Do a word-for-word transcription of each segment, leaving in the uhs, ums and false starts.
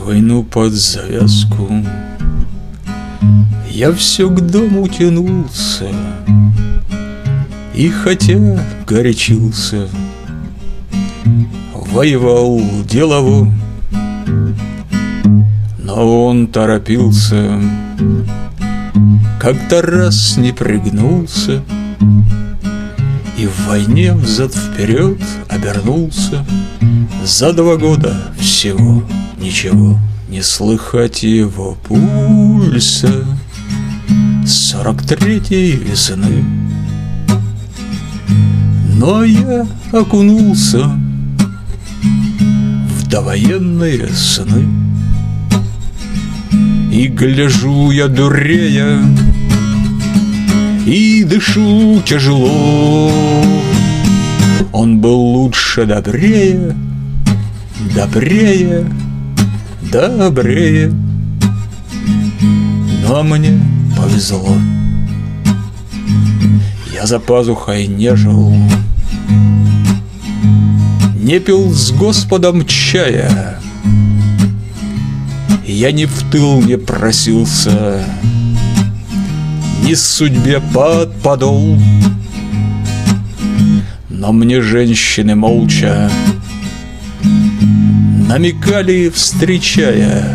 войну под завязку, я все к дому тянулся, и хотя горячился, воевал делово, но он торопился, как-то раз не пригнулся и в войне взад-вперед обернулся. За два года всего ничего не слыхать его пульса. Сорок третьей весны. Но я окунулся в довоенные сны, и гляжу я дурея, и дышу тяжело. Он был лучше, добрее, добрее, добрее. Но мне повезло. Я за пазухой не жил, не пил с Господом чая, я ни в тыл не просился, ни судьбе под подол. Но мне женщины молча намекали, встречая: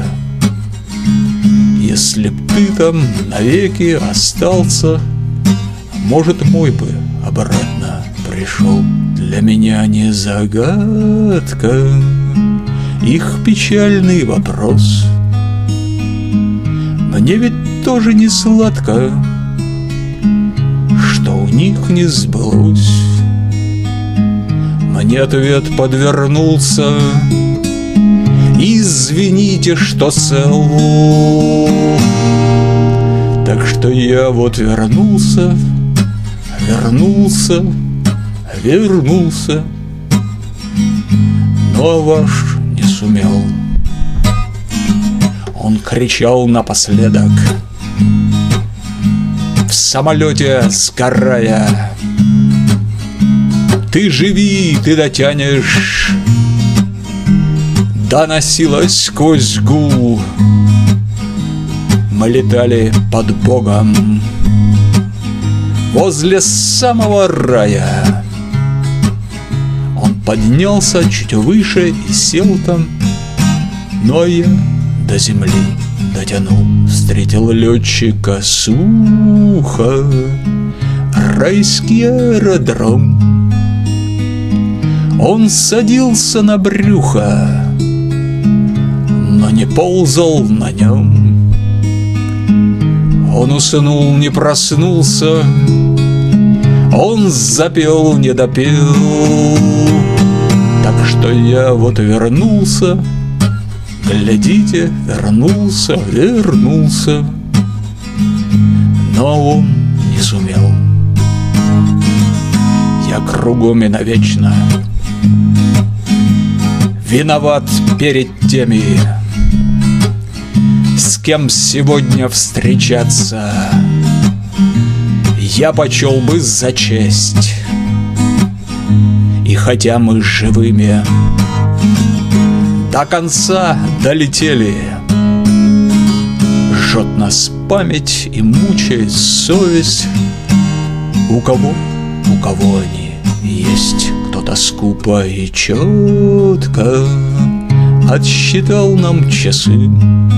если б ты там навеки остался, может, мой бы обратно пришел. Для меня не загадка их печальный вопрос. Мне ведь тоже не сладко, что у них не сбылось. Мне ответ подвернулся: извините, что цел. Так что я вот вернулся, вернулся, вернулся, но ваш не сумел. Он кричал напоследок, в самолете сгорая: ты живи, ты дотянешь. Доносилось сквозь гул. Мы летали под Богом возле самого рая. Он поднялся чуть выше и сел там, но я до земли дотянул. Встретил летчика сухо, райский аэродром. Он садился на брюхо, но не ползал на нем. Он уснул, не проснулся, он запел, не допел. Так что я вот вернулся, глядите, вернулся, вернулся, но он не сумел. Я кругом и навечно виноват перед теми, с кем сегодня встречаться я почел бы за честь. И хотя мы живыми до конца долетели, жжет нас память и мучает совесть. У кого, у кого они есть, кто-то скупо и четко отсчитал нам часы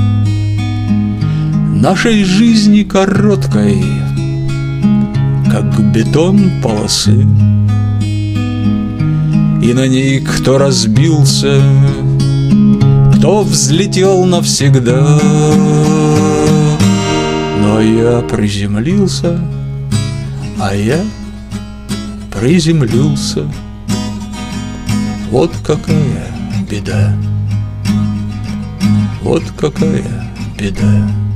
нашей жизни короткой, как бетон полосы. И на ней кто разбился, кто взлетел навсегда. Но я приземлился, а я приземлился. Вот какая беда, вот какая беда.